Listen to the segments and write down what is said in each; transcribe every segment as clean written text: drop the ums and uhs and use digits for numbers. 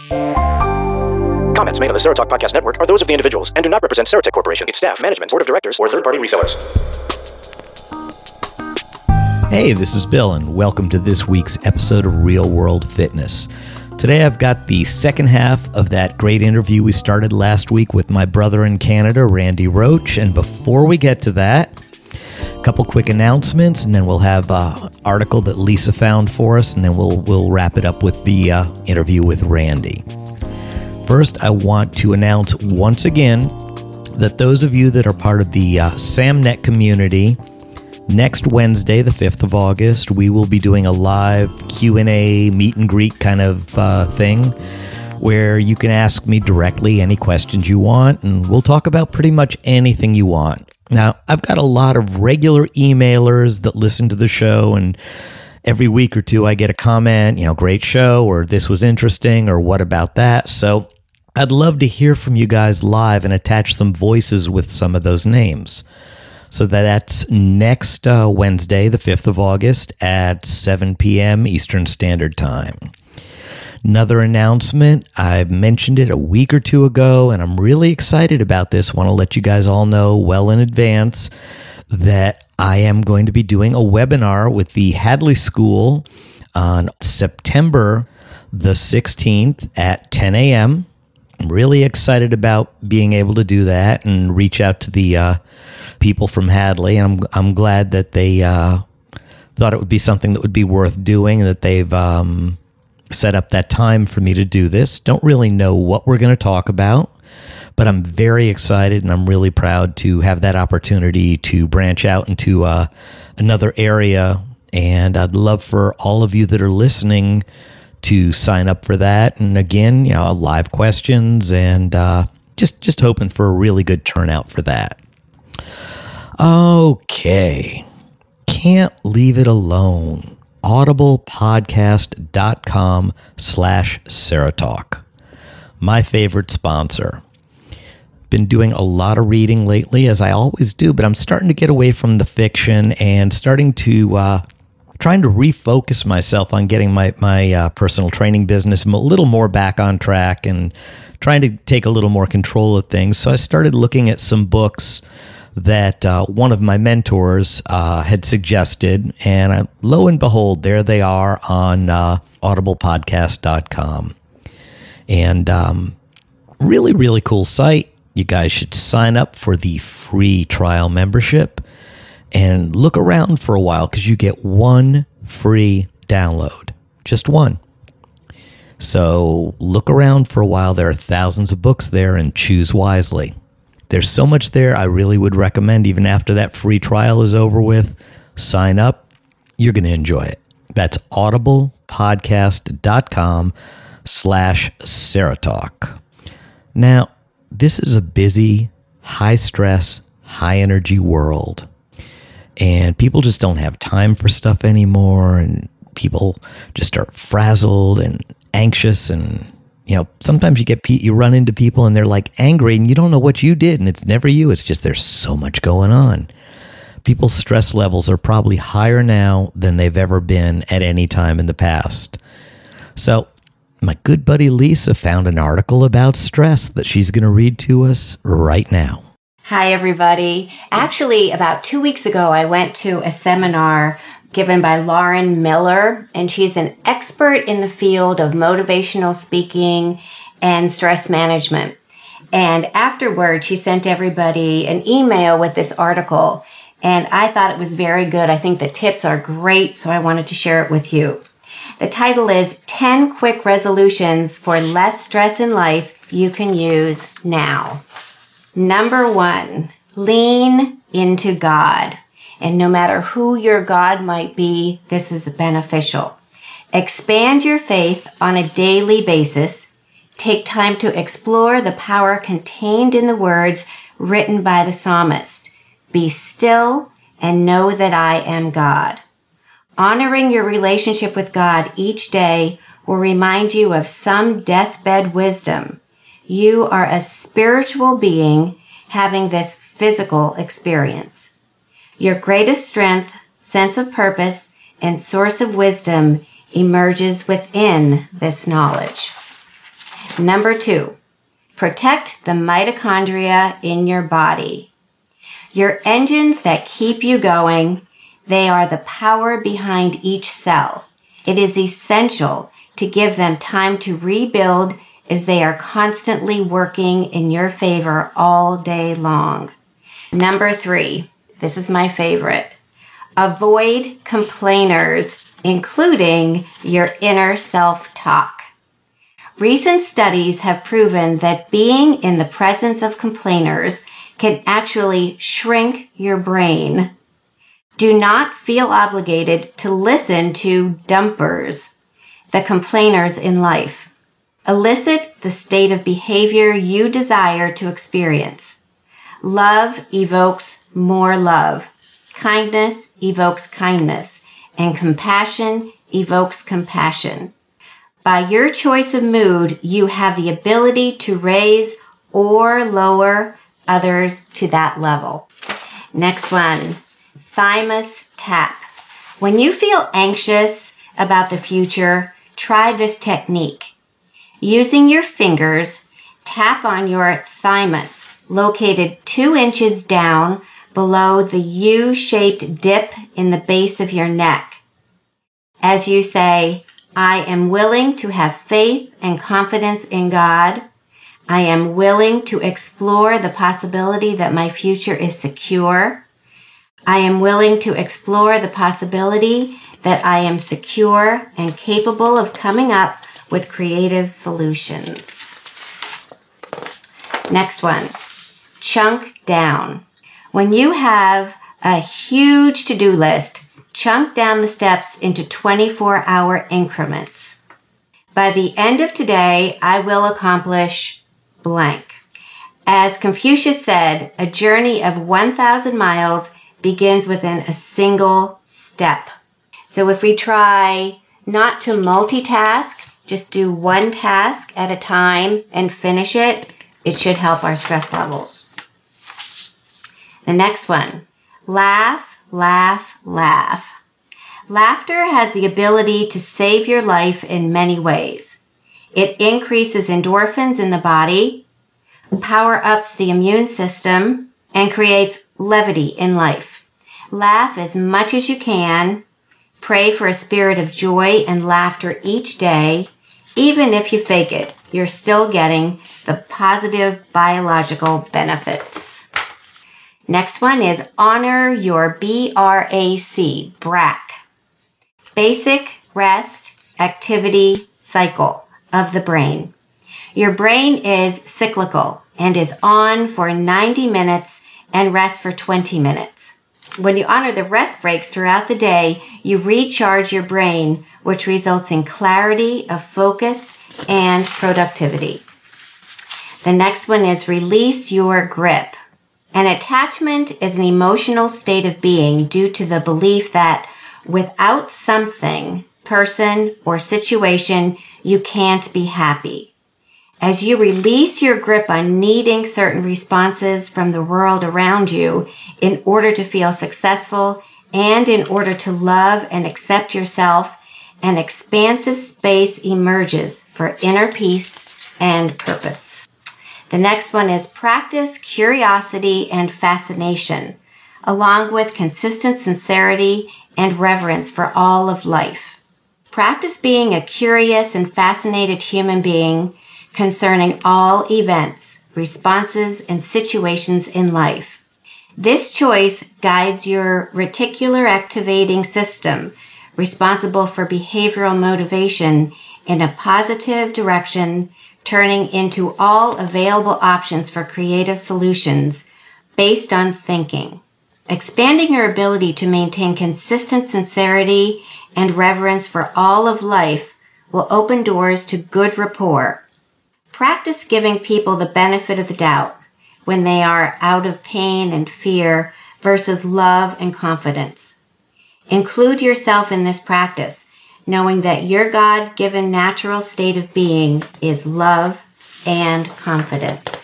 Comments made on the Serotalk Podcast Network are those of the individuals and do not represent Serotek Corporation, its staff, management, board of directors, or third-party resellers. Hey, this is Bill, and welcome to this week's episode of Real World Fitness. Today I've got the second half of that great interview we started last week with my brother in Canada, Randy Roach, and before we get to that, a couple quick announcements, and then we'll have an article that Lisa found for us, and then we'll wrap it up with the interview with Randy. First, I want to announce once again that those of you that are part of the SamNet community, next Wednesday, the 5th of August, we will be doing a live Q&A meet and greet kind of thing where you can ask me directly any questions you want, and we'll talk about pretty much anything you want. Now, I've got a lot of regular emailers that listen to the show, and every week or two I get a comment, great show, or this was interesting, or what about that? So I'd love to hear from you guys live and attach some voices with some of those names. So that's next Wednesday, the 5th of August at 7 p.m. Eastern Standard Time. Another announcement, I mentioned it a week or two ago, and I'm really excited about this. Want to let you guys all know well in advance that I am going to be doing a webinar with the Hadley School on September the 16th at 10 a.m. I'm really excited about being able to do that and reach out to the people from Hadley. I'm glad that they thought it would be something that would be worth doing, and that they've set up that time for me to do this. Don't really know what we're going to talk about, but I'm very excited, and I'm really proud to have that opportunity to branch out into another area. And I'd love for all of you that are listening to sign up for that. And again, live questions, and just hoping for a really good turnout for that. Okay. Can't leave it alone. audiblepodcast.com/Serotalk. My favorite sponsor. Been doing a lot of reading lately, as I always do, but I'm starting to get away from the fiction and starting to trying to refocus myself on getting my personal training business a little more back on track and trying to take a little more control of things. So I started looking at some books that one of my mentors had suggested, and lo and behold, there they are on audiblepodcast.com. And really, really cool site. You guys should sign up for the free trial membership and look around for a while, because you get one free download. Just one. So look around for a while. There are thousands of books there, and choose wisely. There's so much there. I really would recommend, even after that free trial is over with, sign up. You're going to enjoy it. That's audiblepodcast.com/Serotalk. Now, this is a busy, high-stress, high-energy world. And people just don't have time for stuff anymore, and people just are frazzled and anxious, and sometimes you run into people and they're like angry, and you don't know what you did, and it's never you. It's just there's so much going on. People's stress levels are probably higher now than they've ever been at any time in the past. So my good buddy Lisa found an article about stress that she's going to read to us right now. Hi, everybody. Actually, about 2 weeks ago, I went to a seminar given by Lauren Miller, and she's an expert in the field of motivational speaking and stress management. And afterward, she sent everybody an email with this article, and I thought it was very good. I think the tips are great, so I wanted to share it with you. The title is 10 Quick Resolutions for Less Stress in Life You Can Use Now. Number 1, lean into God. And no matter who your God might be, this is beneficial. Expand your faith on a daily basis. Take time to explore the power contained in the words written by the psalmist. Be still and know that I am God. Honoring your relationship with God each day will remind you of some deathbed wisdom. You are a spiritual being having this physical experience. Your greatest strength, sense of purpose, and source of wisdom emerges within this knowledge. Number 2, protect the mitochondria in your body. Your engines that keep you going, they are the power behind each cell. It is essential to give them time to rebuild as they are constantly working in your favor all day long. Number 3, this is my favorite. Avoid complainers, including your inner self-talk. Recent studies have proven that being in the presence of complainers can actually shrink your brain. Do not feel obligated to listen to dumpers, the complainers in life. Elicit the state of behavior you desire to experience. Love evokes more love. Kindness evokes kindness. And compassion evokes compassion. By your choice of mood, you have the ability to raise or lower others to that level. Next one, thymus tap. When you feel anxious about the future, try this technique. Using your fingers, tap on your thymus, located 2 inches down below the U-shaped dip in the base of your neck. As you say, I am willing to have faith and confidence in God. I am willing to explore the possibility that my future is secure. I am willing to explore the possibility that I am secure and capable of coming up with creative solutions. Next one, chunk down. When you have a huge to-do list, chunk down the steps into 24-hour increments. By the end of today, I will accomplish blank. As Confucius said, a journey of 1,000 miles begins within a single step. So if we try not to multitask, just do one task at a time and finish it, it should help our stress levels. The next one, laugh, laugh, laugh. Laughter has the ability to save your life in many ways. It increases endorphins in the body, power-ups the immune system, and creates levity in life. Laugh as much as you can. Pray for a spirit of joy and laughter each day. Even if you fake it, you're still getting the positive biological benefits. Next one is honor your BRAC, BRAC. Basic rest activity cycle of the brain. Your brain is cyclical and is on for 90 minutes and rests for 20 minutes. When you honor the rest breaks throughout the day, you recharge your brain, which results in clarity of focus and productivity. The next one is release your grip. An attachment is an emotional state of being due to the belief that without something, person, or situation, you can't be happy. As you release your grip on needing certain responses from the world around you in order to feel successful and in order to love and accept yourself, an expansive space emerges for inner peace and purpose. The next one is practice curiosity and fascination, along with consistent sincerity and reverence for all of life. Practice being a curious and fascinated human being concerning all events, responses, and situations in life. This choice guides your reticular activating system, responsible for behavioral motivation, in a positive direction, turning into all available options for creative solutions based on thinking. Expanding your ability to maintain consistent sincerity and reverence for all of life will open doors to good rapport. Practice giving people the benefit of the doubt when they are out of pain and fear versus love and confidence. Include yourself in this practice, knowing that your God-given natural state of being is love and confidence.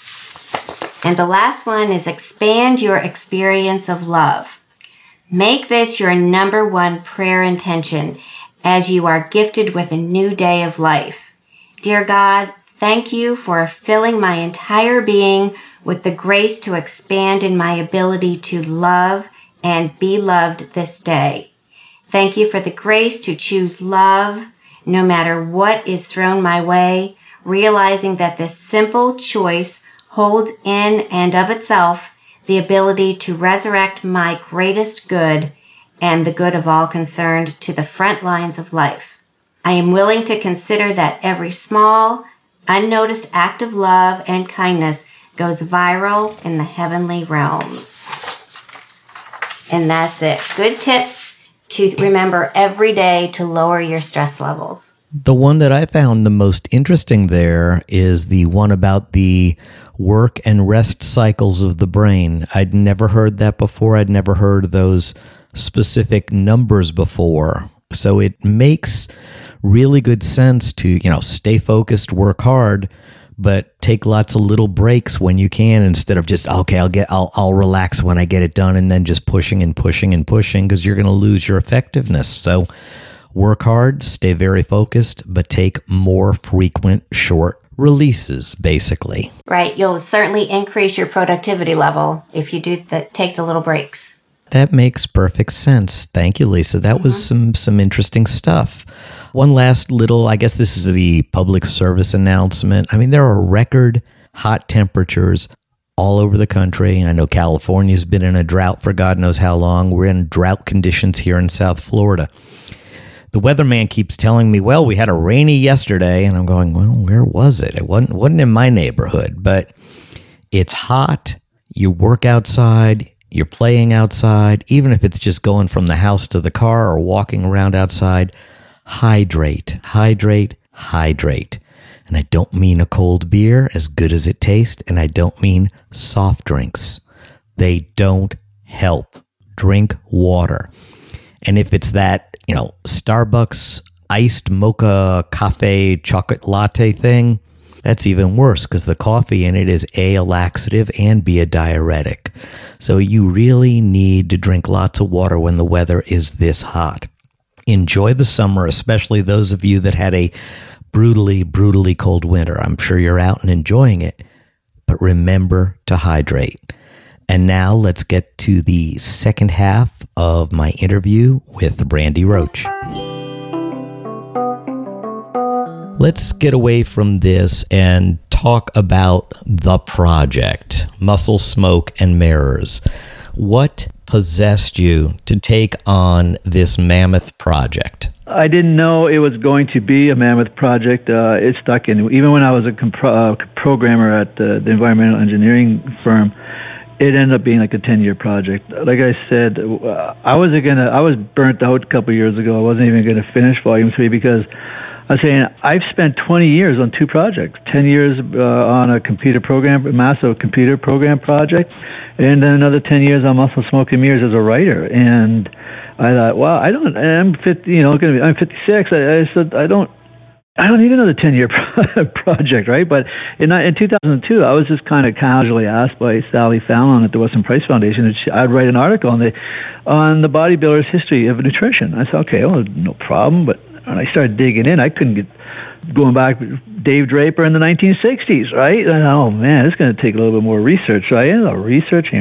And the last one is expand your experience of love. Make this your number one prayer intention as you are gifted with a new day of life. Dear God, Thank you for filling my entire being with the grace to expand in my ability to love and be loved this day. Thank you for the grace to choose love no matter what is thrown my way, realizing that this simple choice holds in and of itself the ability to resurrect my greatest good and the good of all concerned to the front lines of life. I am willing to consider that every small, unnoticed act of love and kindness goes viral in the heavenly realms. And that's it. Good tips to remember every day to lower your stress levels. The one that I found the most interesting there is the one about the work and rest cycles of the brain. I'd never heard that before. I'd never heard those specific numbers before. So it makes really good sense to, stay focused, work hard, but take lots of little breaks when you can instead of just, okay, I'll relax when I get it done and then just pushing and pushing and pushing because you're going to lose your effectiveness. So work hard, stay very focused, but take more frequent short releases, basically. Right. You'll certainly increase your productivity level if you do take the little breaks. That makes perfect sense. Thank you, Lisa. That was some interesting stuff. One last little, I guess this is the public service announcement. I mean, there are record hot temperatures all over the country. I know California's been in a drought for God knows how long. We're in drought conditions here in South Florida. The weatherman keeps telling me, well, we had a rainy yesterday, and I'm going, well, where was it? It wasn't in my neighborhood, but it's hot. You work outside, you're playing outside, even if it's just going from the house to the car or walking around outside. Hydrate, hydrate, hydrate. And I don't mean a cold beer, as good as it tastes, and I don't mean soft drinks. They don't help. Drink water. And if it's that, Starbucks iced mocha cafe chocolate latte thing, that's even worse because the coffee in it is A laxative and B, a diuretic. So you really need to drink lots of water when the weather is this hot. Enjoy the summer, especially those of you that had a brutally, brutally cold winter. I'm sure you're out and enjoying it, but remember to hydrate. And now let's get to the second half of my interview with Brandy Roach. Let's get away from this and talk about the project, Muscle, Smoke, and Mirrors. What possessed you to take on this mammoth project? I didn't know it was going to be a mammoth project. It stuck in. Even when I was a programmer at the environmental engineering firm, it ended up being like a 10-year project. Like I said, I was burnt out a couple of years ago. I wasn't even going to finish Volume 3 because I was saying I've spent 20 years on two projects, 10 years on a massive computer program project, and then another 10 years on Muscle, Smoke, and Mirrors as a writer. And I thought, well, I'm 50, I'm 56. I said, I don't need another 10-year project, right? But in 2002, I was just kind of casually asked by Sally Fallon at the Weston Price Foundation that I'd write an article on the bodybuilder's history of nutrition. I said, okay, well, no problem. But when I started digging in, I couldn't get going back to Dave Draper in the 1960s, right? And oh man, it's going to take a little bit more research. So I ended up researching.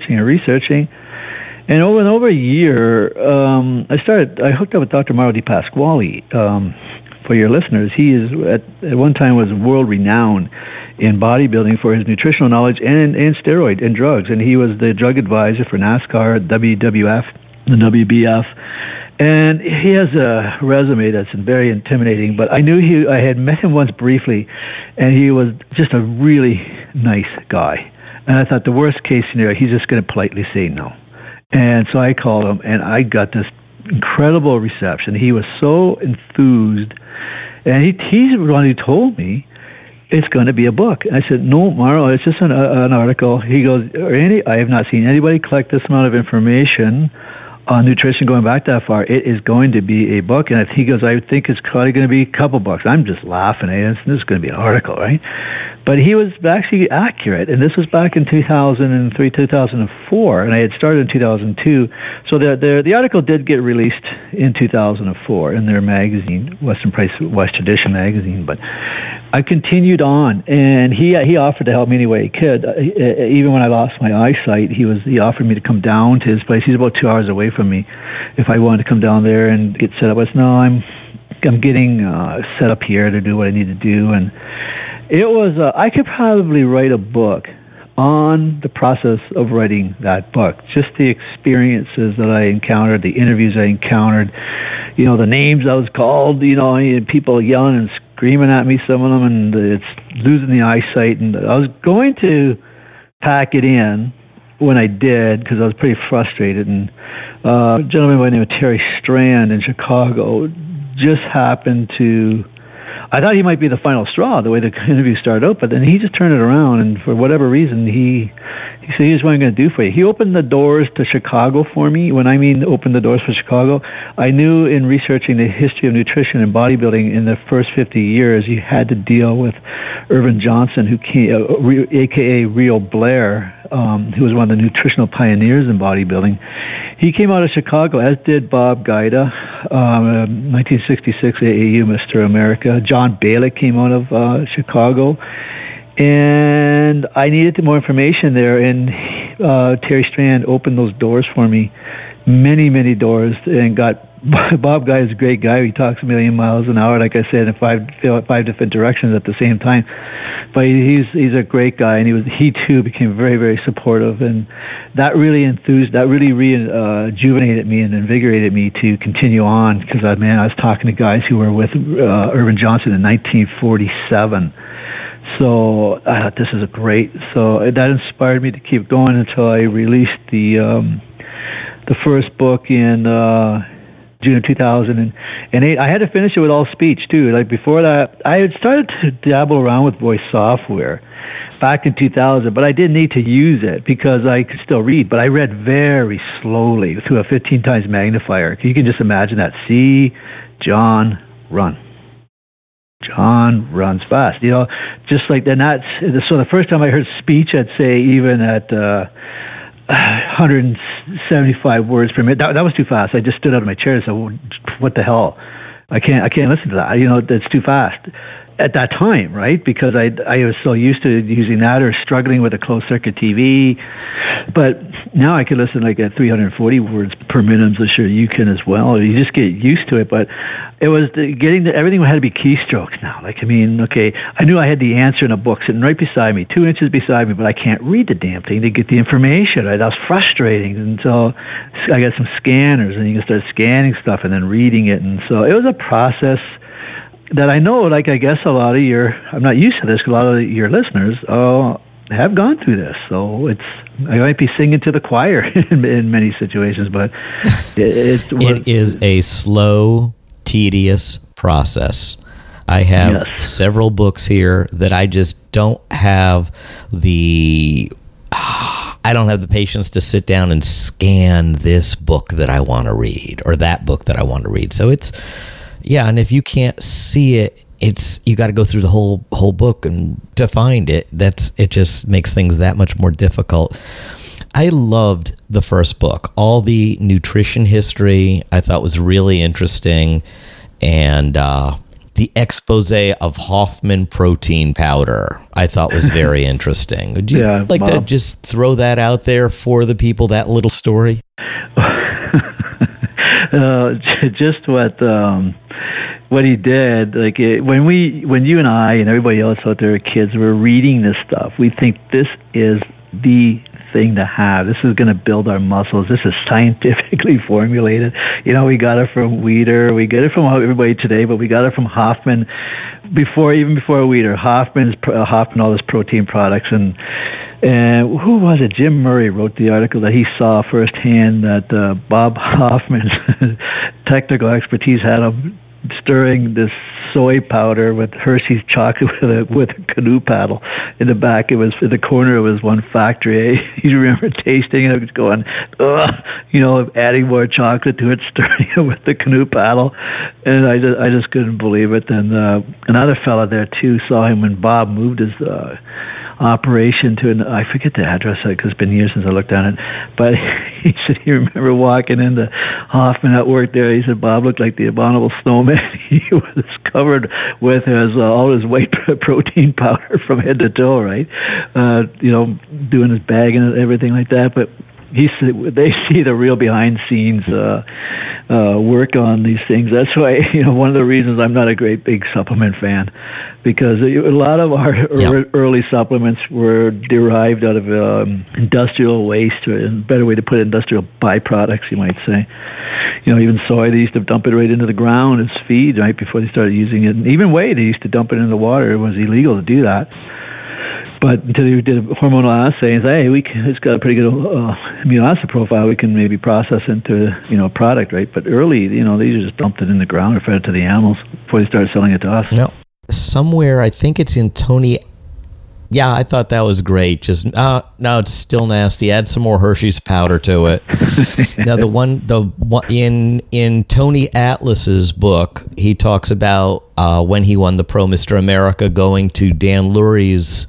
And over a year, I hooked up with Dr. Mauro Di Pasquale. For your listeners, he is at one time was world renowned in bodybuilding for his nutritional knowledge and steroid and drugs. And he was the drug advisor for NASCAR, WWF, the WBF. And he has a resume that's very intimidating, but I had met him once briefly, and he was just a really nice guy. And I thought the worst case scenario, he's just going to politely say no. And so I called him, and I got this incredible reception. He was so enthused, and he's the one who told me it's going to be a book. I said, no, Mauro, it's just an article. He goes, Randy, I have not seen anybody collect this amount of information on nutrition going back that far. It is going to be a book. And he goes, I think it's probably going to be a couple books. I'm just laughing at it. This is going to be an article, right? But he was actually accurate. And this was back in 2003, 2004. And I had started in 2002. So the article did get released in 2004 in their magazine, Weston Price West Tradition magazine. But I continued on, and he offered to help me any way he could. Even when I lost my eyesight, he offered me to come down to his place. He's about 2 hours away from me. If I wanted to come down there and get set up, I said, no, I'm getting set up here to do what I need to do. And it was I could probably write a book on the process of writing that book, just the experiences that I encountered, the interviews I encountered, the names I was called, people yelling and screaming at me, some of them, and it's losing the eyesight. And I was going to pack it in when I did, because I was pretty frustrated. And a gentleman by the name of Terry Strand in Chicago just happened to, I thought he might be the final straw, the way the interview started out, but then he just turned it around, and for whatever reason, he said, here's what I'm going to do for you. He opened the doors to Chicago for me. When I mean opened the doors for Chicago, I knew in researching the history of nutrition and bodybuilding in the first 50 years, you had to deal with Irvin Johnson, who came, a.k.a. Rio Blair, who was one of the nutritional pioneers in bodybuilding. He came out of Chicago, as did Bob Gaida, 1966 AAU Mr. America. John Balick came out of Chicago. And I needed more information there, and Terry Strand opened those doors for me, many, many doors, and got Bob Guy is a great guy. He talks a million miles an hour, like I said, in five different directions at the same time. But he's a great guy, and he too became very, very supportive, and that really rejuvenated me and invigorated me to continue on, because I was talking to guys who were with Irvin Johnson in 1947. So I thought, this is so that inspired me to keep going until I released the first book in June of 2008. I had to finish it with all speech too. Like before that, I had started to dabble around with voice software back in 2000, but I didn't need to use it because I could still read. But I read very slowly through a 15 times magnifier. You can just imagine that. See John run. John runs fast, just like that. So the first time I heard speech, I'd say even at 175 words per minute, that was too fast. I just stood out of my chair and said, well, what the hell? I can't listen to that. That's too fast at that time, right? Because I was so used to using that or struggling with a closed circuit TV. But now I can listen like at 340 words per minute. I'm sure you can as well. You just get used to it. But it was everything had to be keystrokes now. I knew I had the answer in a book sitting right beside me, 2 inches beside me, but I can't read the damn thing to get the information. Right? That was frustrating. And so I got some scanners, and you can start scanning stuff and then reading it. And so it was a process that I know, I guess a lot of I'm not used to this, because a lot of your listeners have gone through this. So I might be singing to the choir in many situations, but it is a slow, tedious process. I have several books here that I just don't have the patience to sit down and scan this book that I want to read or that book that I want to read. So and if you can't see it, you got to go through the whole book and to find it. It just makes things that much more difficult. I loved the first book. All the nutrition history I thought was really interesting, and the expose of Hoffman protein powder I thought was very interesting. Would you like to just throw that out there for the people, that little story? Just what he did, when you and I and everybody else out there, kids, were reading this stuff, we think this is the thing to have. This is going to build our muscles. This is scientifically formulated. We got it from Weider. We get it from everybody today, but we got it from Hoffman before Weider. Hoffman, all his protein products, and who was it? Jim Murray wrote the article that he saw firsthand that Bob Hoffman's technical expertise had him stirring this soy powder with Hershey's chocolate with a canoe paddle in the back. It was in the corner. It was one factory. You remember tasting it, going, adding more chocolate to it, stirring it with the canoe paddle, and I just couldn't believe it. And another fella there too saw him when Bob moved his operation to I forget the address because it's been years since I looked at it, but he said he remember walking into Hoffman at work there. He said Bob looked like the abominable snowman. He was covered with all his white protein powder from head to toe, right? Doing his bag and everything like that. But he said they see the real behind scenes work on these things. That's why one of the reasons I'm not a great big supplement fan, because a lot of our early supplements were derived out of industrial waste, or a better way to put it, industrial byproducts, you might say. Even soy, they used to dump it right into the ground as feed right before they started using it. And even whey, they used to dump it in the water. It was illegal to do that. But until they did a hormonal assay and say, hey, it's got a pretty good amino acid profile, we can maybe process into a product, right? But early, they just dumped it in the ground or fed it to the animals before they started selling it to us. No, somewhere, I think it's in Tony. Yeah, I thought that was great. Just no, it's still nasty. Add some more Hershey's powder to it. Now, the one in Tony Atlas's book, he talks about when he won the Pro Mr. America, going to Dan Lurie's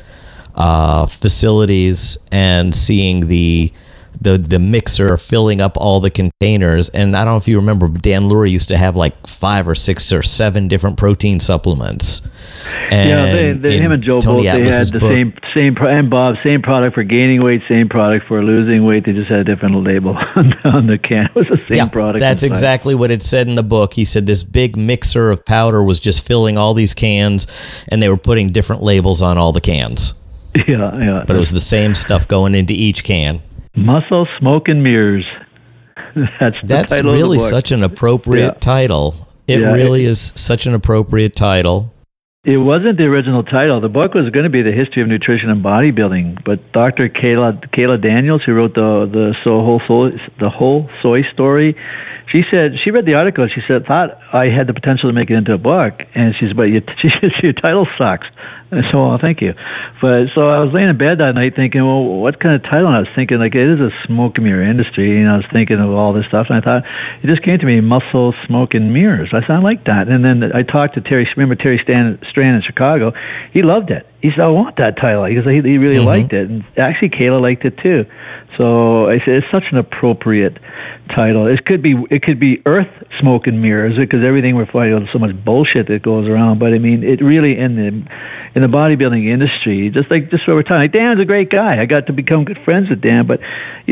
facilities and seeing the mixer filling up all the containers. And I don't know if you remember, Dan Lurie used to have like 5 or 6 or 7 different protein supplements. And him and Joe Tony both, they Atlas's had the book, and Bob, same product for gaining weight, same product for losing weight. They just had a different label on the can. It was the same product. That's exactly what it said in the book. He said this big mixer of powder was just filling all these cans, and they were putting different labels on all the cans. Yeah. But it was the same stuff going into each can. Muscle, Smoke, and Mirrors. That's title really of the book. Such an appropriate title. It really is such an appropriate title. It wasn't the original title. The book was going to be The History of Nutrition and Bodybuilding, but Dr. Kayla Daniels, who wrote the whole soy story, she said she read the article. She said thought I had the potential to make it into a book, and she said, "But your title sucks." And I said, "Well, thank you." But so I was laying in bed that night thinking, "Well, what kind of title?" And I was thinking, like, it is a smoke and mirror industry, and I was thinking of all this stuff, and I thought it just came to me: muscle, smoke, and mirrors. I said, I like that. And then I talked to Terry. Remember Terry Strand in Chicago? He loved it. He said, "I want that title," because he really liked it, and actually Kayla liked it too. So I said it's such an appropriate title. It could be Earth, Smoke, and Mirrors, because everything we're finding out so much bullshit that goes around. But I mean, it really in the bodybuilding industry, just what we're talking. Like, Dan's a great guy. I got to become good friends with Dan, but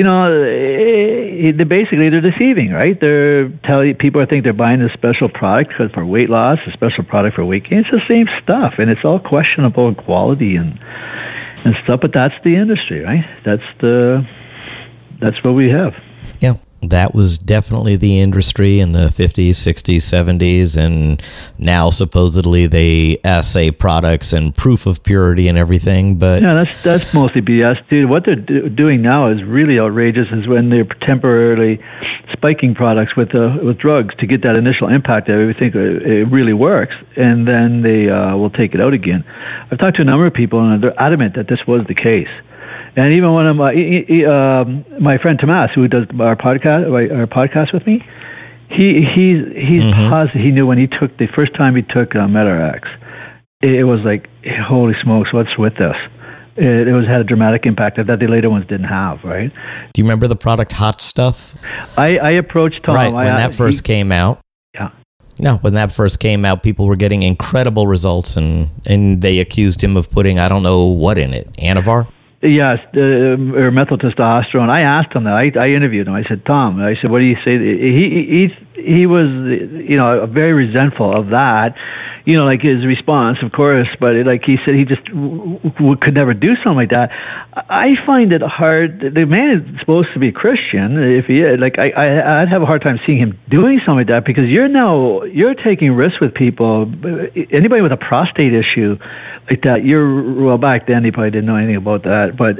they're deceiving, right? They're telling people think they're buying this special product for weight loss, a special product for weight gain. It's the same stuff, and it's all questionable quality and stuff. But that's the industry, right? That's what we have. Yeah, that was definitely the industry in the 50s, 60s, 70s, and now supposedly they assay products and proof of purity and everything. But yeah, that's mostly BS, dude. What they're doing now is really outrageous. Is when they're temporarily spiking products with drugs to get that initial impact that we think it really works, and then they will take it out again. I've talked to a number of people, and they're adamant that this was the case. And even one of my friend Tomas, who does our podcast with me, he's positive. He knew when he took the first time he took Metarex, it was like, holy smokes, what's with this? It had a dramatic impact that the later ones didn't have, right? Do you remember the product Hot Stuff? I approached Tom. Right, when that first came out. Yeah. No, when that first came out, people were getting incredible results, and they accused him of putting, I don't know what in it, Anavar? Yes, or methyl testosterone. I asked him that. I interviewed him. I said, Tom, I said, what do you say? He was, very resentful of that, like his response, of course, but like he said, he just could never do something like that. I find it hard. The man is supposed to be a Christian. If he is, I'd have a hard time seeing him doing something like that, because you're taking risks with people. Anybody with a prostate issue like that, back then he probably didn't know anything about that, but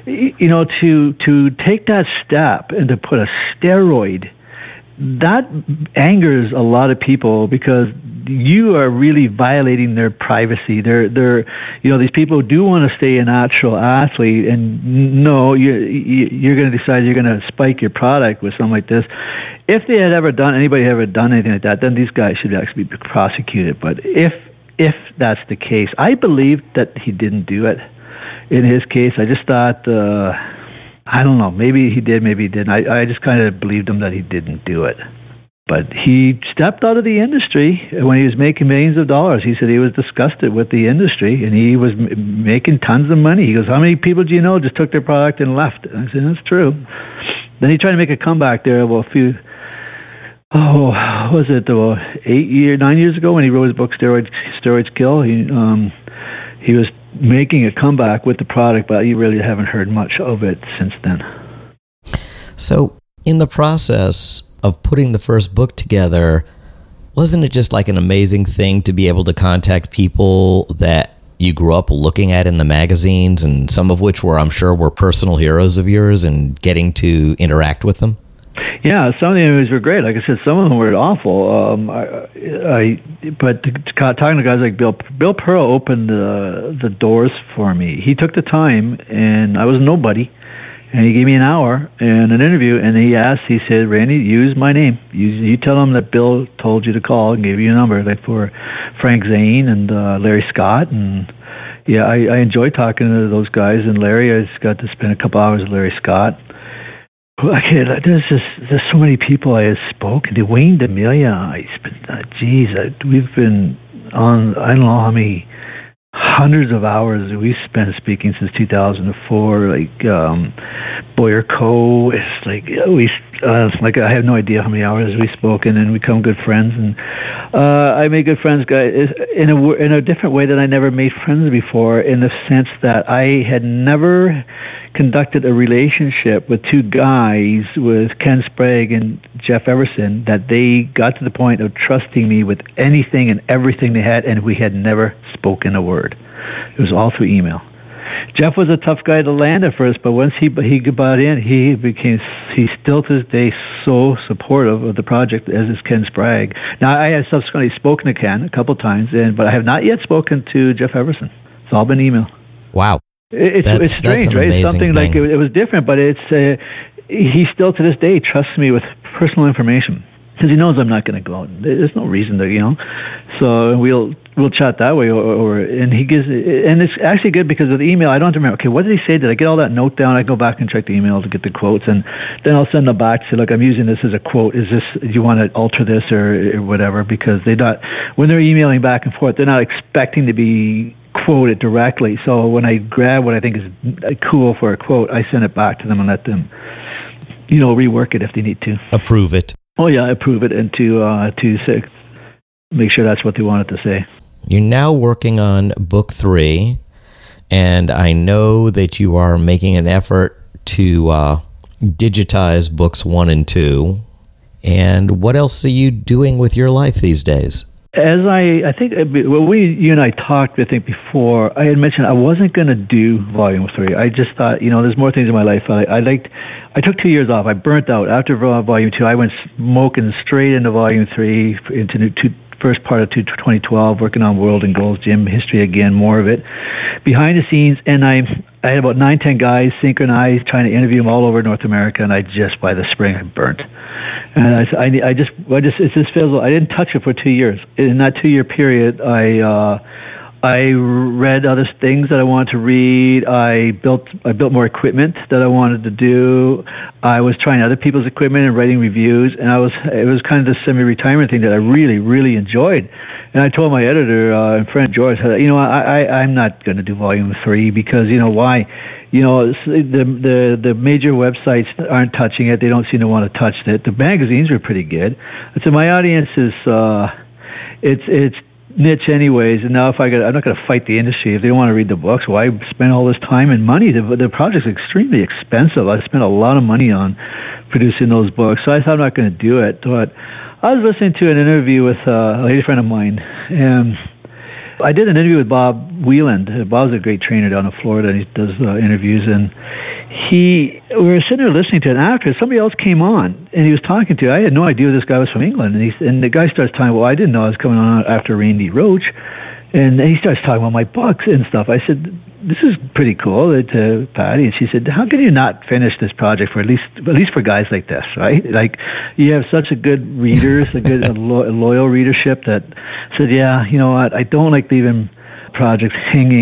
to take that step and to put a steroid, that angers a lot of people, because you are really violating their privacy. They're these people do want to stay a natural athlete, and no, you're going to decide you're going to spike your product with something like this. If they had anybody ever done anything like that, then these guys should actually be prosecuted. But if that's the case, I believe that he didn't do it. In his case, I just thought I don't know. Maybe he did, maybe he didn't. I just kind of believed him that he didn't do it. But he stepped out of the industry when he was making millions of dollars. He said he was disgusted with the industry, and he was making tons of money. He goes, how many people do you know just took their product and left? And I said, that's true. Then he tried to make a comeback there about was it 9 years ago when he wrote his book Steroids Kill? He was making a comeback with the product, but you really haven't heard much of it since then. So in the process of putting the first book together, wasn't it just like an amazing thing to be able to contact people that you grew up looking at in the magazines, and some of which I'm sure were personal heroes of yours, and getting to interact with them? Yeah, some of the interviews were great. Like I said, some of them were awful. But talking to guys like Bill Pearl opened the doors for me. He took the time, and I was nobody, and he gave me an hour and an interview, and he said, Randy, use my name. You tell him that Bill told you to call and gave you a number, like for Frank Zane and Larry Scott. And yeah, I enjoyed talking to those guys. And Larry, I just got to spend a couple hours with Larry Scott. Okay, there's so many people I have spoken to. Wayne D'Amelia, we've been on, I don't know how many hundreds of hours we've spent speaking since 2004. Like Boyer Coe, it's like I have no idea how many hours we've spoken, and we become good friends. And I made good friends, guys, in a different way that I never made friends before, in the sense that I had never conducted a relationship with two guys, with Ken Sprague and Jeff Everson, that they got to the point of trusting me with anything and everything they had, and we had never spoken a word. It was all through email. Jeff was a tough guy to land at first, but once he got in, he's still to this day so supportive of the project, as is Ken Sprague. Now, I have subsequently spoken to Ken a couple times, but I have not yet spoken to Jeff Everson. It's all been email. Wow. It's strange, right? It's something thing. Like it was different, but he still to this day trusts me with personal information because he knows I'm not going to go out. There's no reason to, So we'll chat that way, and he gives, and it's actually good because with email I don't have to remember. Okay, what did he say? Did I get all that note down? I go back and check the email to get the quotes, and then I'll send them back to say, look, I'm using this as a quote. Do you want to alter this or whatever? Because when they're emailing back and forth, they're not expecting to be quoted directly. So when I grab what I think is cool for a quote, I send it back to them and let them, rework it if they need to. Approve it. Oh yeah, approve it, and to make sure that's what they wanted to say. You're now working on book 3, and I know that you are making an effort to digitize books 1 and 2. And what else are you doing with your life these days? As I think, you and I talked, I think, before, I had mentioned I wasn't going to do Volume 3. I just thought, there's more things in my life. I took 2 years off. I burnt out. After Volume 2, I went smoking straight into Volume 3, into first part of 2012, working on World and Goals Gym history again, more of it. Behind the scenes, and I had about 9-10 guys synchronized, trying to interview them all over North America, and by the spring, I burnt. And it just fizzled. I didn't touch it for 2 years. In that 2-year period, I read other things that I wanted to read. I built more equipment that I wanted to do. I was trying other people's equipment and writing reviews, and it was kind of the semi-retirement thing that I really, really enjoyed. And I told my editor and friend George, I'm not going to do Volume 3 because why? The major websites aren't touching it. They don't seem to want to touch it. The magazines were pretty good. So my audience is it's niche anyways. And now I'm not going to fight the industry. If they don't want to read the books, why spend all this time and money? The project's extremely expensive. I spent a lot of money on producing those books, so I thought I'm not going to do it. But I was listening to an interview with a lady friend of mine, and I did an interview with Bob Wieland. Bob's a great trainer down in Florida, and he does interviews. And we were sitting there listening to it. And after, somebody else came on, and he was talking to. I had no idea this guy was from England. And the guy starts talking. Well, I didn't know I was coming on after Randy Roach, and he starts talking about my books and stuff. I said, "This is pretty cool," to Patty, and she said, "How can you not finish this project for at least for guys like this, right? Like, you have such a good readers, a loyal readership that said, yeah, you know what? I don't like leaving projects hanging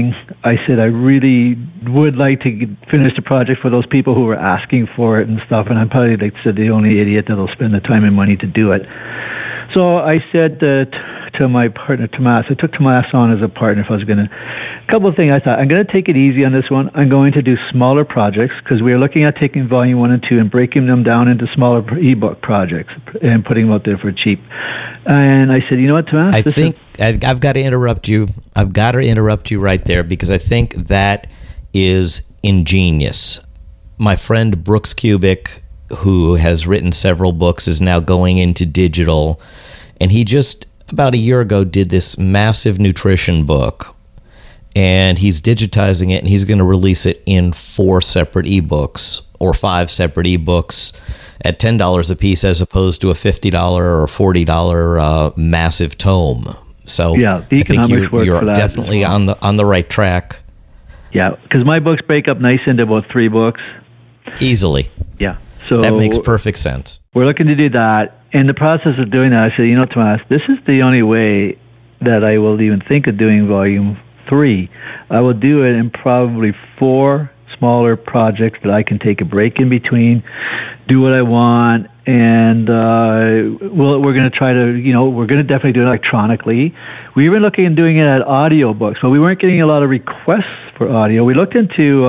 I said I really would like to finish the project for those people who were asking for it and stuff, and I'm probably, like I said, the only idiot that'll spend the time and money to do it. So I said to my partner, Tomas, I took Tomas on as a partner if I was going to. A couple of things I thought. I'm going to take it easy on this one. I'm going to do smaller projects because we are looking at taking volume 1 and 2 and breaking them down into smaller ebook projects and putting them out there for cheap. And I said, you know what, Tomas? I've got to interrupt you. I've got to interrupt you right there because I think that is ingenious. My friend Brooks Kubik, who has written several books, is now going into digital, and he just about a year ago did this massive nutrition book, and he's digitizing it, and he's going to release it in 4 separate ebooks or 5 separate ebooks at $10 a piece as opposed to a $50 or $40 massive tome. So yeah, the economics work you're for that definitely on the right track. Yeah, because my books break up nice into about 3 books. Easily. Yeah. So that makes perfect sense. We're looking to do that. In the process of doing that, I said, you know, Tomas, this is the only way that I will even think of doing volume 3. I will do it in probably 4 smaller projects that I can take a break in between, do what I want, and we're going to try to, we're going to definitely do it electronically. We were looking at doing it at audiobooks, but we weren't getting a lot of requests for audio. We looked into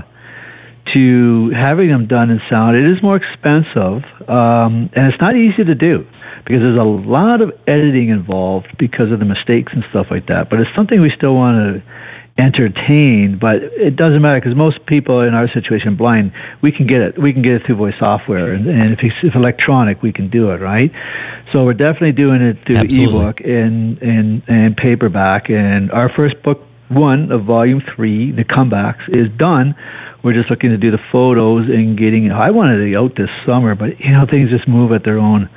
to having them done in sound. It is more expensive, and it's not easy to do because there's a lot of editing involved because of the mistakes and stuff like that. But it's something we still want to entertain, but it doesn't matter because most people in our situation, blind, we can get it. We can get it through voice software, and if it's electronic, we can do it, right? So we're definitely doing it through ebook and paperback. And our first book 1 of volume 3, The Comebacks, is done. We're just looking to do the photos and getting it. I wanted it out this summer, but things just move at their own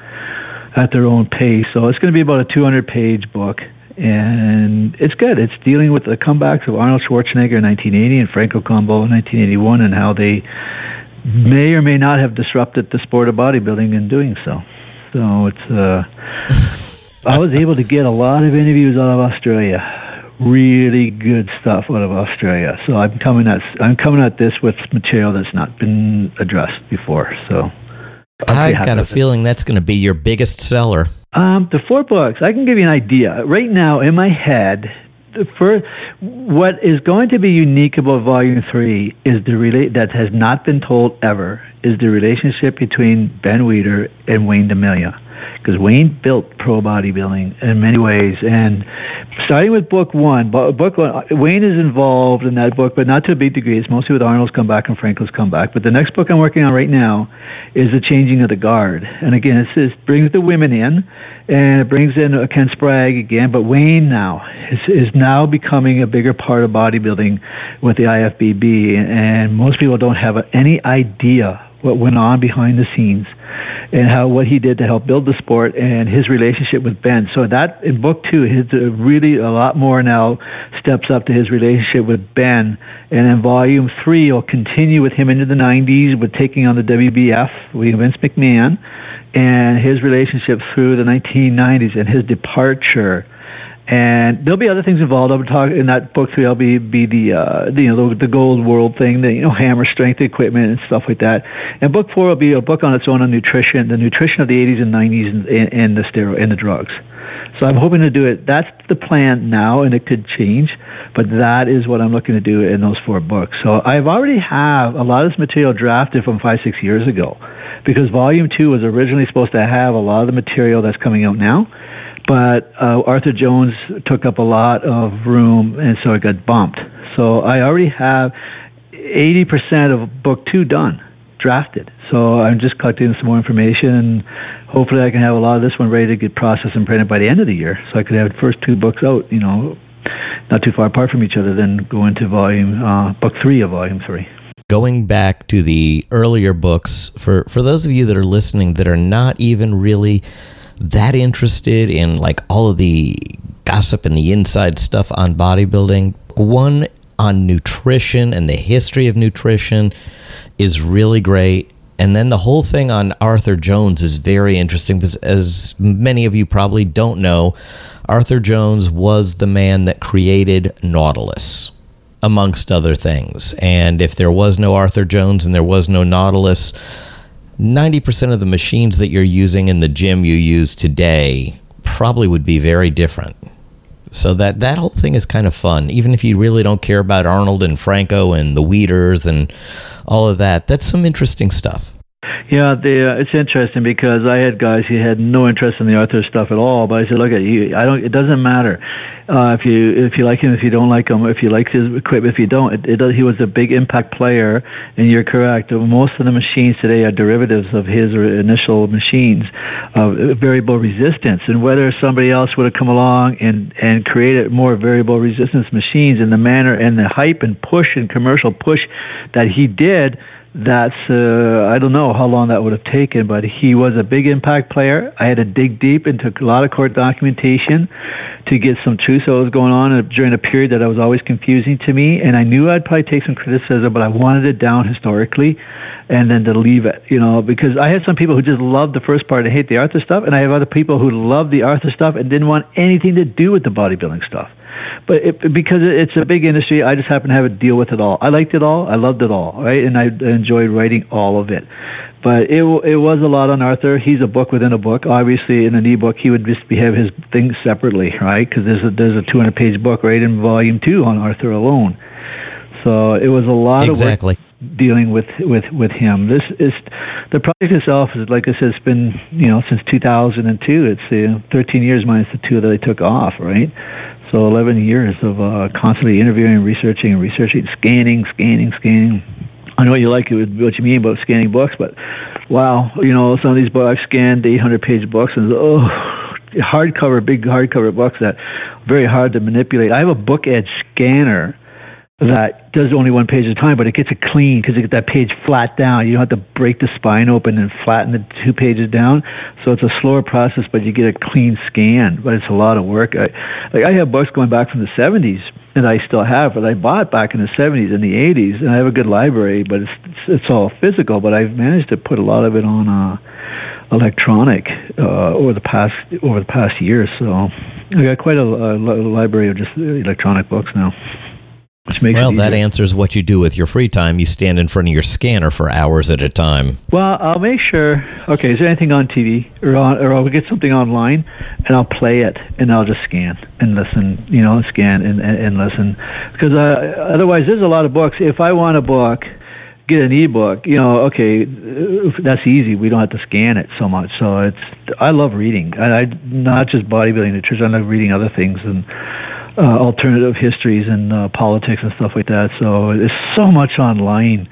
pace. So it's going to be about a 200-page book, and it's good. It's dealing with the comebacks of Arnold Schwarzenegger in 1980 and Franco Columbu in 1981, and how they may or may not have disrupted the sport of bodybuilding in doing so. So it's I was able to get a lot of interviews out of Australia. Really good stuff out of Australia. So I'm coming at this with material that's not been addressed before. So I've got a feeling that's going to be your biggest seller. The 4 books, I can give you an idea. Right now in my head, what is going to be unique about Volume 3 is that has not been told ever is the relationship between Ben Weider and Wayne DeMilia. Because Wayne built pro bodybuilding in many ways, and starting with book 1, Wayne is involved in that book, but not to a big degree. It's mostly with Arnold's comeback and Franco's comeback. But the next book I'm working on right now is the changing of the guard, and again, it brings the women in, and it brings in Ken Sprague again. But Wayne now is now becoming a bigger part of bodybuilding with the IFBB, and most people don't have any idea what went on behind the scenes and what he did to help build the sport and his relationship with Ben. So that in book 2, really a lot more now steps up to his relationship with Ben. And in volume 3, will continue with him into the 90s with taking on the WBF with Vince McMahon and his relationship through the 1990s and his departure. And there'll be other things involved. I'll talk in that book 3. I'll be the gold world thing, the hammer strength equipment and stuff like that. And book 4 will be a book on its own on nutrition, the nutrition of the 80s and 90s and the steroid and the drugs. So I'm hoping to do it. That's the plan now, and it could change, but that is what I'm looking to do in those 4 books. So I've already have a lot of this material drafted from 5-6 years ago, because Volume 2 was originally supposed to have a lot of the material that's coming out now. But Arthur Jones took up a lot of room, and so it got bumped. So I already have 80% of book 2 done, drafted. So I'm just collecting some more information, and hopefully I can have a lot of this one ready to get processed and printed by the end of the year. So I could have the first 2 books out, not too far apart from each other, then go into book 3 of volume 3. Going back to the earlier books, for those of you that are listening that are not even really that interested in like all of the gossip and the inside stuff on bodybuilding, one on nutrition and the history of nutrition is really great. And then the whole thing on Arthur Jones is very interesting because, as many of you probably don't know, Arthur Jones was the man that created Nautilus. amongst other things. And if there was no Arthur Jones and there was no Nautilus, 90% of the machines that you're using in the gym you use today probably would be very different. So that whole thing is kind of fun. Even if you really don't care about Arnold and Franco and the Weeders and all of that, that's some interesting stuff. Yeah, it's interesting because I had guys who had no interest in the Arthur stuff at all. But I said, look, it doesn't matter if you like him, if you don't like him, if you like his equipment, if you don't. He was a big impact player, and you're correct. Most of the machines today are derivatives of his initial machines, variable resistance. And whether somebody else would have come along and created more variable resistance machines in the manner and the hype and push and commercial push that he did, that's I don't know how long that would have taken, but he was a big impact player. I had to dig deep into a lot of court documentation to get some truth that was going on during a period that was always confusing to me, and I knew I'd probably take some criticism, but I wanted it down historically and then to leave it, because I had some people who just loved the first part and hate the Arthur stuff, and I have other people who loved the Arthur stuff and didn't want anything to do with the bodybuilding stuff. But because it's a big industry, I just happen to have to deal with it all. I liked it all. I loved it all, right? And I enjoyed writing all of it. But it was a lot on Arthur. He's a book within a book. Obviously, in an ebook, he would just have his things separately, right? Because there's a 200-page book right in volume 2 on Arthur alone. So it was a lot of work dealing with him. This is the project itself is, like I said, it's been since 2002. It's 13 years minus the 2 that I took off, right? So 11 years of constantly interviewing, researching, scanning. I know what you mean about scanning books, but wow, some of these books, I've scanned 800-page books, and big hardcover books that are very hard to manipulate. I have a book edge scanner that does only one page at a time, but it gets it clean because it gets that page flat down. You don't have to break the spine open and flatten the 2 pages down. So it's a slower process, but you get a clean scan. But it's a lot of work. I have books going back from the 70s that I still have, but I bought back in the 70s and the 80s, and I have a good library, but it's all physical. But I've managed to put a lot of it on electronic over the past year. So I got quite a library of just electronic books now. Well, that answers what you do with your free time. You stand in front of your scanner for hours at a time. Well, I'll make sure, okay, is there anything on TV? Or I'll get something online, and I'll play it, and I'll just scan and listen, scan and listen. Because otherwise, there's a lot of books. If I want a book, get an ebook, okay, that's easy. We don't have to scan it so much. So I love reading. I not just bodybuilding, nutrition, I love reading other things and alternative histories and politics and stuff like that. So there's so much online.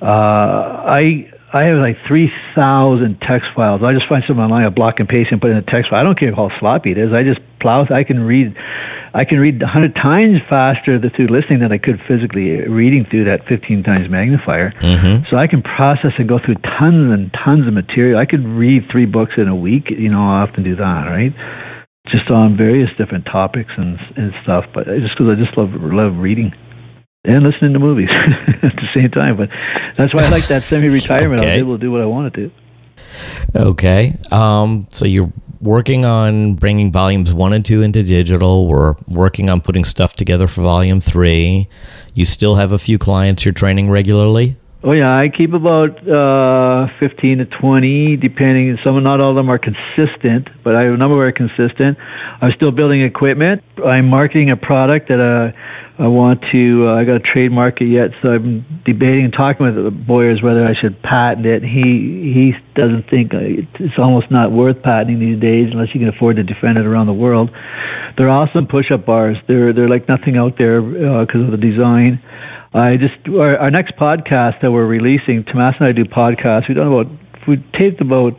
I have like 3,000 text files. I just find something online, I block and paste and put in a text file. I don't care how sloppy it is. I just plow. I can read 100 times faster through listening than I could physically reading through that 15 times magnifier. Mm-hmm. So I can process and go through tons and tons of material. I could read 3 books in a week. I often do that, right? Just on various different topics and stuff, but because I just love reading and listening to movies at the same time. But that's why I like that semi-retirement. Okay. I was able to do what I wanted to. Okay. So you're working on bringing volumes 1 and 2 into digital. We're working on putting stuff together for volume 3. You still have a few clients you're training regularly? Oh, yeah, I keep about 15 to 20, depending. Not all of them are consistent, but I have a number that are consistent. I'm still building equipment. I'm marketing a product that I want to, I got to trademark it yet, so I'm debating and talking with the Boyers whether I should patent it. He doesn't think it's almost not worth patenting these days unless you can afford to defend it around the world. They're awesome push-up bars. They're like nothing out there because of the design. Our next podcast that we're releasing, Tomas and I do podcasts. We taped about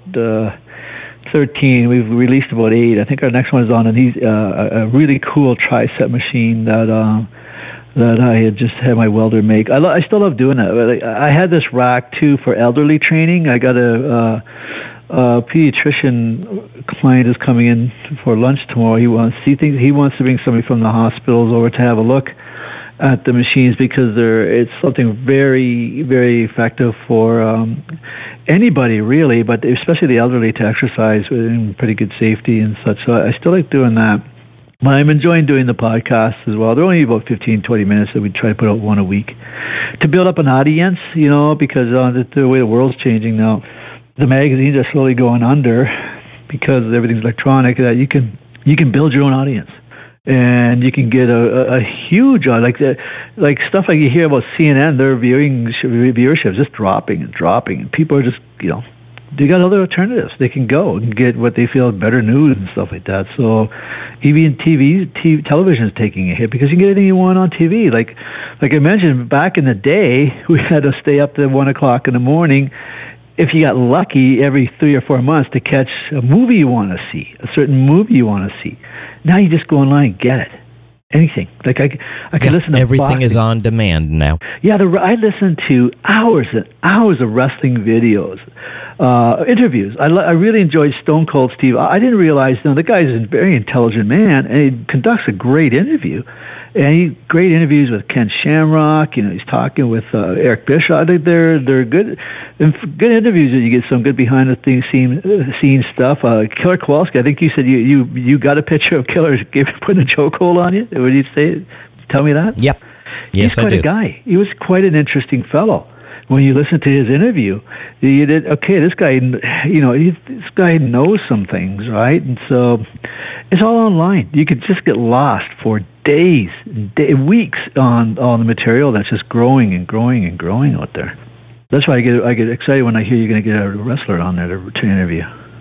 13. We've released about 8. I think our next one is on a really cool tricep machine that I had just had my welder make. I still love doing that. I had this rack too for elderly training. I got a pediatrician client is coming in for lunch tomorrow. He wants to bring somebody from the hospitals over to have a look at the machines because it's something very, very effective for anybody really, but especially the elderly to exercise in pretty good safety and such. So I still like doing that. But I'm enjoying doing the podcasts as well. They're only about 15, 20 minutes that we try to put out one a week to build up an audience, because the way the world's changing now, the magazines are slowly going under because everything's electronic. That you can build your own audience. And you can get a huge, like stuff like you hear about CNN, their viewership is just dropping and dropping. And people are just, they got other alternatives. They can go and get what they feel better news and stuff like that. So even television is taking a hit because you can get anything you want on TV. Like I mentioned, back in the day, we had to stay up to 1 o'clock in the morning. If you got lucky every 3 or 4 months to catch a movie you want to see, a certain movie you want to see. Now you just go online and get it. Anything. Like I can listen to everything boxing. Is on demand now. Yeah, I listen to hours and hours of wrestling videos, interviews. I really enjoyed Stone Cold Steve. I didn't realize, the guy's a very intelligent man, and he conducts a great interview. And great interviews with Ken Shamrock. He's talking with Eric Bischoff. I think they're good interviews. That you get some good behind the scenes stuff. Killer Kowalski. I think you said you got a picture of Killer putting a chokehold on you. Would you say? Tell me that. Yep. Yes, He's quite I do. a guy. He was quite an interesting fellow. When you listen to his interview, you did okay. This guy, this guy knows some things, right? And so it's all online. You could just get lost for days, weeks on the material that's just growing and growing and growing out there. That's why I get excited when I hear you're going to get a wrestler on there to interview.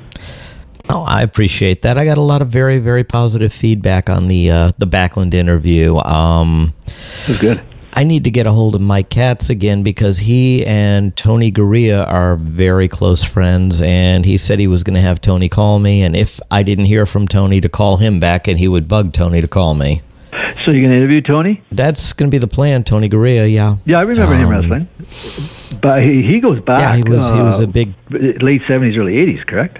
Oh, I appreciate that. I got a lot of very, very positive feedback on the Backlund interview. It was good. I need to get a hold of Mike Katz again because he and Tony Gurria are very close friends, and he said he was going to have Tony call me, and if I didn't hear from Tony, to call him back, and he would bug Tony to call me. So you're going to interview Tony? That's going to be the plan, Tony Gurria, yeah. Yeah, I remember him wrestling. But he goes back. Yeah, he was a big... Late 70s, early 80s, correct?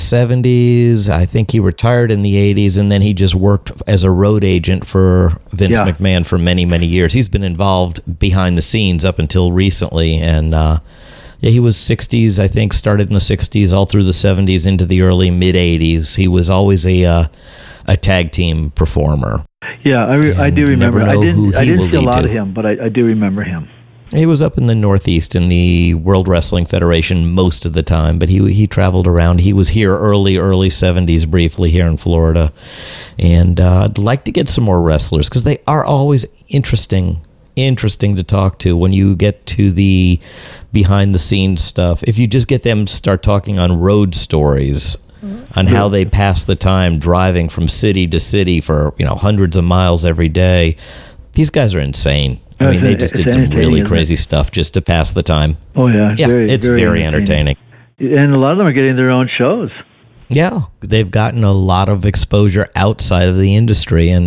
70s. I think he retired in the 80s, and then he just worked as a road agent for Vince McMahon for many, many years. He's been involved behind the scenes up until recently, and he was 60s, I think, started in the 60s, all through the 70s into the early mid-80s. He was always a tag team performer. Yeah, I do remember. I didn't see a lot to. of him, but I do remember him. He was up in the Northeast in the World Wrestling Federation most of the time, but he traveled around. He was here early 70s briefly here in Florida. And I'd like to get some more wrestlers because they are always interesting to talk to when you get to the behind-the-scenes stuff. If you just get them start talking on road stories, on how they pass the time driving from city to city for hundreds of miles every day, these guys are insane. I mean, they just did some really crazy stuff just to pass the time. Oh, yeah. Yeah, it's very entertaining. And a lot of them are getting their own shows. Yeah, they've gotten a lot of exposure outside of the industry, and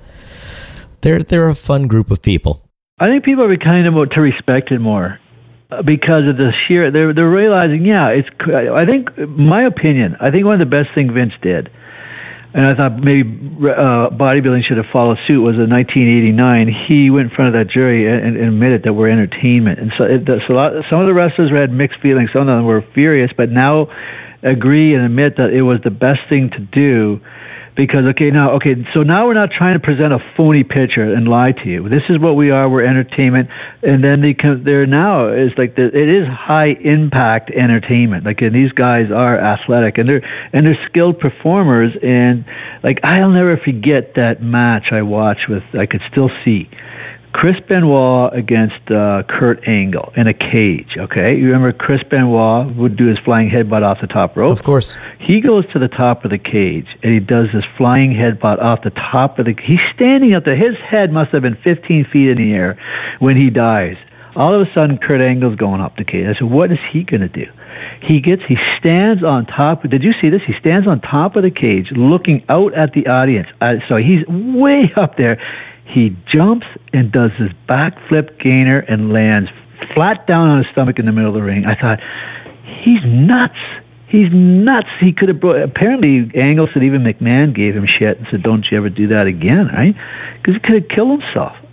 they're a fun group of people. I think people are becoming to respect it more because of the sheer... They're realizing, I think, my opinion, I think one of the best things Vince did, and I thought maybe bodybuilding should have followed suit, was in 1989. He went in front of that jury and admitted that we're entertainment. And so some of the wrestlers had mixed feelings. Some of them were furious, but now agree and admit that it was the best thing to do because, so now we're not trying to present a phony picture and lie to you. This is what we are. We're entertainment. And then they're now, it's like it is high impact entertainment. Like, and these guys are athletic and they're skilled performers. And like, I'll never forget that match I watched I could still see Chris Benoit against Kurt Angle in a cage, okay? You remember Chris Benoit would do his flying headbutt off the top rope? Of course. He goes to the top of the cage, and he does this flying headbutt off the top of he's standing up there. His head must have been 15 feet in the air when he dies. All of a sudden, Kurt Angle's going up the cage. I said, what is he going to do? He stands on top. Did you see this? He stands on top of the cage looking out at the audience. So he's way up there. He jumps and does this backflip gainer and lands flat down on his stomach in the middle of the ring. I thought, he's nuts. He's nuts. He could have apparently, Angle said even McMahon gave him shit and said, don't you ever do that again, right? Because he could have killed himself.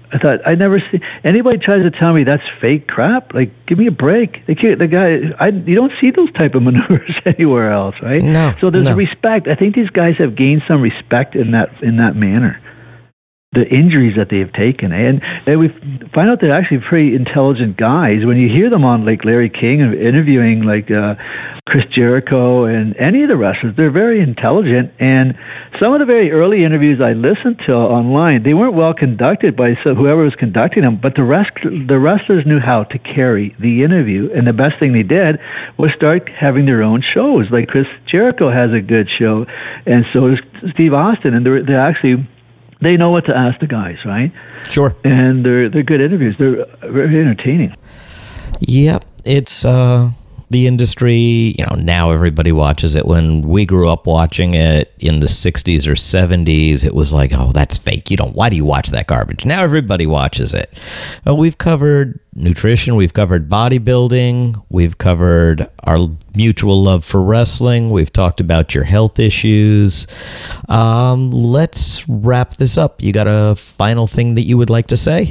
I thought, I never see anybody tries to tell me that's fake crap. Like, give me a break. The guy, you don't see those type of maneuvers anywhere else, right? No. So there's a respect. I think these guys have gained some respect in that manner. The injuries that they have taken, and we find out they're actually pretty intelligent guys. When you hear them on like Larry King interviewing like Chris Jericho and any of the wrestlers, they're very intelligent. And some of the very early interviews I listened to online, they weren't well conducted by whoever was conducting them, but the wrestlers knew how to carry the interview. And the best thing they did was start having their own shows. Like Chris Jericho has a good show, and so does Steve Austin, and they're actually. They know what to ask the guys, right? Sure. And they're good interviews. They're very entertaining. Yep. It's the industry, now everybody watches it. When we grew up watching it in the 60s or 70s, it was like, oh, that's fake. Why do you watch that garbage? Now everybody watches it. We've covered nutrition. We've covered bodybuilding. We've covered our mutual love for wrestling. We've talked about your health issues. Let's wrap this up. You got a final thing that you would like to say?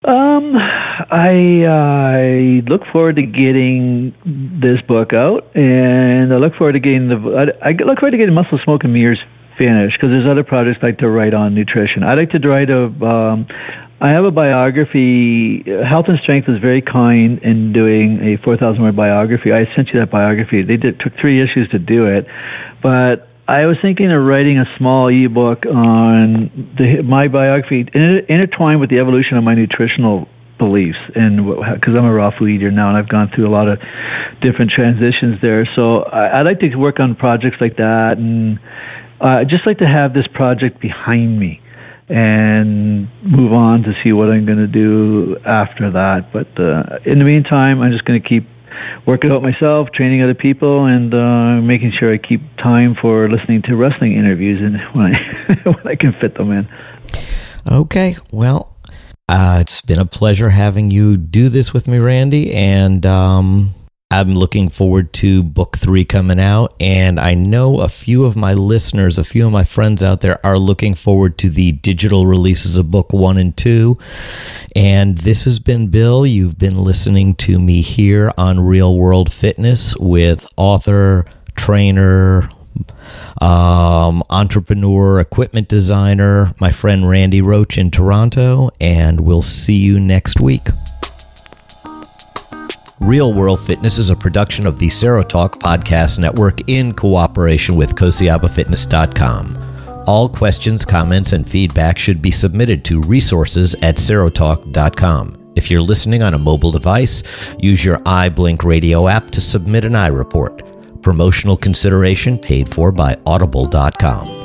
I look forward to getting this book out, and I look forward to getting Muscle, Smoke, and Mirrors finished, because there's other projects I'd like to write on nutrition. I'd like to write I have a biography. Health and Strength is very kind in doing a 4,000-word biography. I sent you that biography. They took 3 issues to do it, but I was thinking of writing a small ebook on my biography, intertwined with the evolution of my nutritional beliefs, and because I'm a raw food eater now, and I've gone through a lot of different transitions there. So I'd like to work on projects like that, and I'd just like to have this project behind me and move on to see what I'm going to do after that. But in the meantime, I'm just going to keep working out myself, training other people, and making sure I keep time for listening to wrestling interviews and when I can fit them in. Okay, well, it's been a pleasure having you do this with me, Randy, and I'm looking forward to book 3 coming out, and I know a few of my listeners, a few of my friends out there are looking forward to the digital releases of book 1 and 2. And this has been Bill. You've been listening to me here on Real World Fitness with author, trainer, entrepreneur, equipment designer, my friend Randy Roach in Toronto, and we'll see you next week. Real World Fitness is a production of the Serotalk Podcast Network in cooperation with KosiabaFitness.com. All questions, comments, and feedback should be submitted to resources@serotalk.com. If you're listening on a mobile device, use your iBlink radio app to submit an iReport. Promotional consideration paid for by Audible.com.